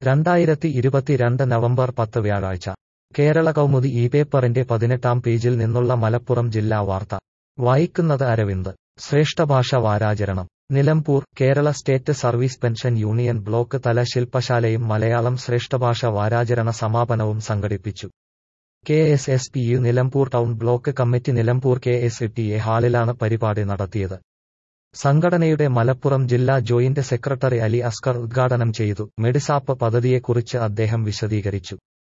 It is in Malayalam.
2022 നവംബർ 10 വ്യാഴാഴ്ച കേരള കൗമുദി ഈ പേപ്പറിന്റെ 18-ാം പേജിൽ നിന്നുള്ള മലപ്പുറം ജില്ലാ വാർത്ത വായിക്കുന്നത് അരവിന്ദ്. ശ്രേഷ്ഠഭാഷ വാരാചരണം Nilambur. Kerala state service pension union block തല ശില്പശാലയും മലയാളം ശ്രേഷ്ഠഭാഷ വാരാചരണ സമാപനവും സംഘടിപ്പിച്ചു. KSSPU Nilambur town block committee Nilambur KSTA ഹാളിലാണ് പരിപാടി നടത്തിയത്. സംഘടനയുടെ മലപ്പുറം ജില്ലാ ജോയിന്റ് സെക്രട്ടറി അലി അസ്കർ ഉദ്ഘാടനം ചെയ്തു. മെഡിസാപ്പ് പദ്ധതിയെക്കുറിച്ച് അദ്ദേഹം വിശദീകരിച്ചു.